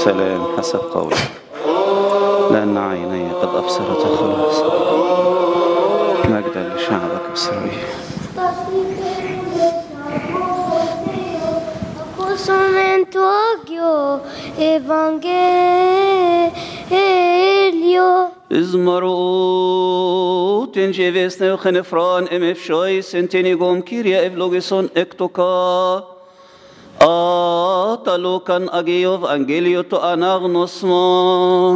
سلام حسب قولك، لأن عيني قد أبصرت خلاص، مجدا لشعبك إسرائيل. Izmaro tenje vesne khenefran emfshoy senteni gom kirya evlogison ektoka atalokan ageyov angelio to anagnosman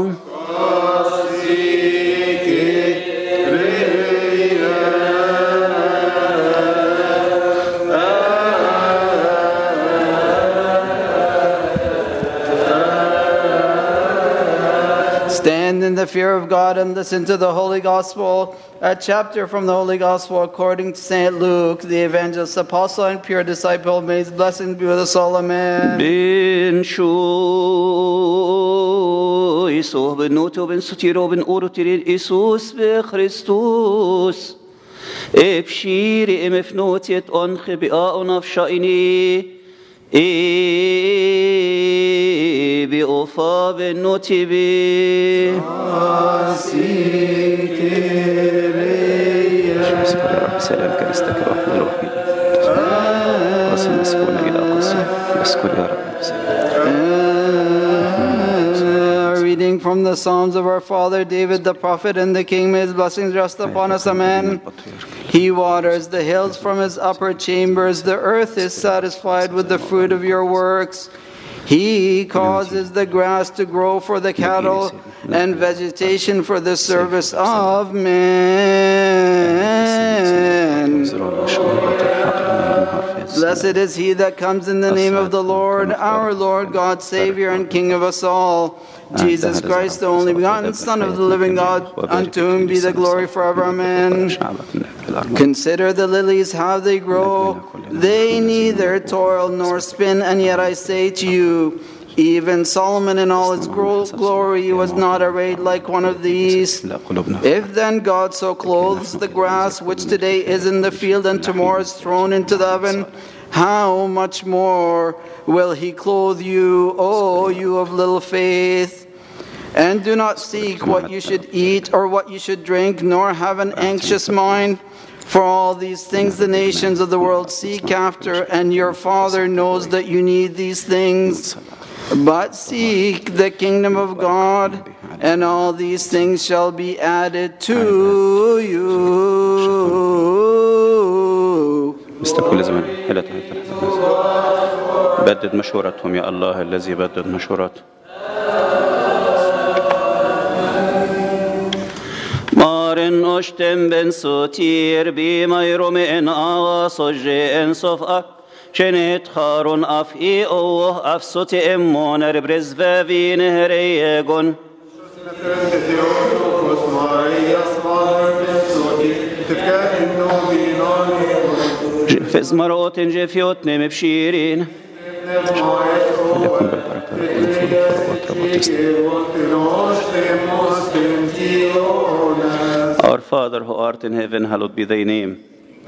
Stand in the fear of God and listen to the Holy Gospel, a chapter from the Holy Gospel according to St. Luke, the evangelist, apostle, and pure disciple. May his blessing be with us all. Amen. Ben shu Iso ben noto ben sutiro ben orotirin Isus be Christus ebshiri emfnotiet on khibia on afshaini بأوفا بالنوتبي سلام كنيستك الرحمة الوحيدة قسم مسكون إلى قسم مسكون يا رب. Reading from the Psalms of our father David the prophet and the king, may his blessings rest upon us. Amen. He waters the hills from his upper chambers. The earth is satisfied with the fruit of your works. He causes the grass to grow for the cattle and vegetation for the service of men. Blessed is he that comes in the name of the Lord, our Lord, God, Savior and King of us all. Jesus Christ, the only begotten Son of the living God, unto whom be the glory forever. Amen. Consider the lilies, how they grow. They neither toil nor spin, and yet I say to you, even Solomon in all his glory was not arrayed like one of these. If then God so clothes the grass, which today is in the field and tomorrow is thrown into the oven, how much more will he clothe you, O you of little faith? And do not seek what you should eat or what you should drink, nor have an anxious mind. For all these things the nations of the world seek after, and your Father knows that you need these things. But seek the kingdom of God, and all these things shall be added to you. بدد مشورتهم يا الله الذي بدد مشورتهم. مارن اشتم بن سوتير بميروم ان آسوج ان صفأ شنت خارون افئی اوه افسوت امون ربرز و نهريگون فز مرات جفيوت نمبشيرين لكم بالبركة Our Father who art in heaven, hallowed be thy name.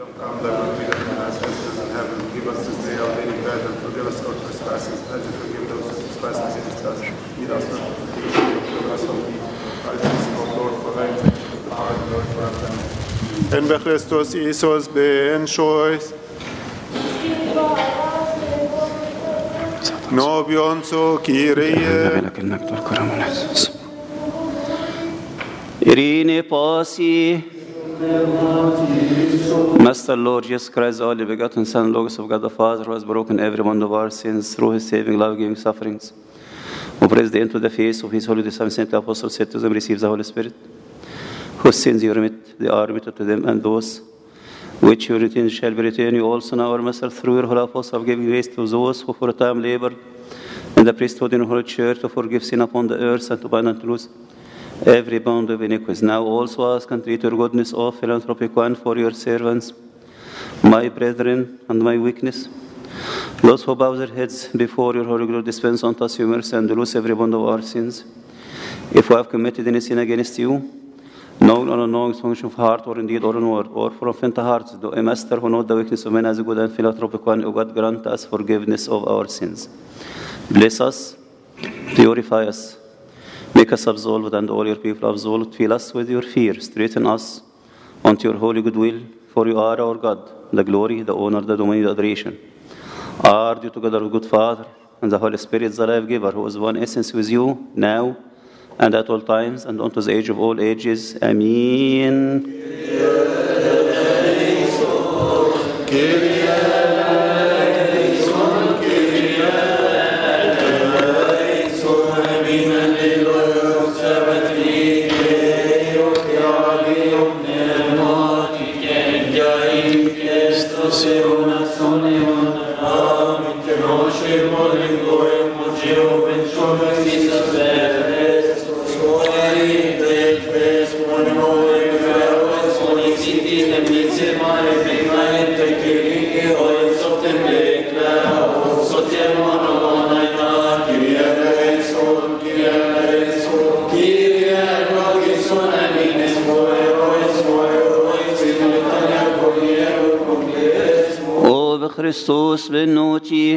Give us this day our daily bread, and forgive us our trespasses, as we forgive those who trespass against us. Lead us not into temptation, but deliver us from evil. For thy's is, O Lord, for thine is the power and the glory forever. En be Christus Isus ben shois. Nobion so Kyrie. Irene Pasi. Master Lord Jesus Christ, only begotten Son, Logos of God the Father, who has broken every one of our sins through his saving, love-giving sufferings, who praised the end to the face of his holy disciples, sent the apostles, said to them, receive the Holy Spirit, whose sins you remit, they are remitted to them, and those which you retain shall be retained. You also now, our Master, through your holy apostles, have given grace to those who for a time labored in the priesthood in the Holy Church to forgive sin upon the earth and to bind and to loose every bond of iniquity. Now also ask and treat your goodness, O philanthropic one, for your servants, my brethren, and my weakness. Those who bow their heads before your holy glory, dispense unto us your mercy and loose every bond of our sins. If we have committed any sin against you, known or unknown, function of heart or in deed or in word, or from faint hearts, though a master who knows the weakness of men as a good and philanthropic one, O God, grant us forgiveness of our sins. Bless us Purify us. Make us absolved, and all your people absolved. Fill us with your fear. Straighten us unto your holy goodwill. For you are our God. The glory, the honor, the dominion, the adoration are due together with good Father and the Holy Spirit, the life giver, who is one essence with you, now and at all times, and unto the age of all ages. Amen. Christus venuti.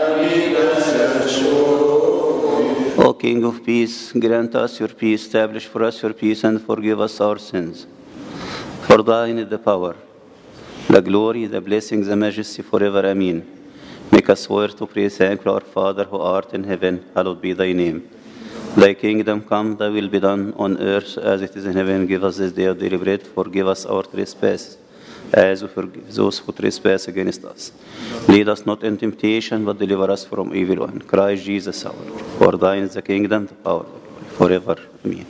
O King of peace, grant us your peace, establish for us your peace, and forgive us our sins. For thine is the power, the glory, the blessing, the majesty forever. Amen. Make us swear to pray, thankful our Father who art in heaven, hallowed be thy name. Thy kingdom come, thy will be done on earth as it is in heaven. Give us this day our daily bread. Forgive us our trespasses, as we forgive those who trespass against us. Lead us not in temptation, but deliver us from evil one. Christ Jesus our Lord. For thine is the kingdom, the power, the glory, forever. Amen.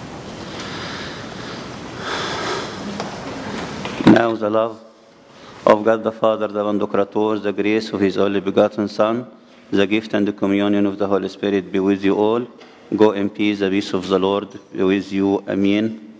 Now the love of God the Father, the Pantocrator, the grace of His only begotten Son, the gift and the communion of the Holy Spirit be with you all. Go in peace. The peace of the Lord be with you. Amen.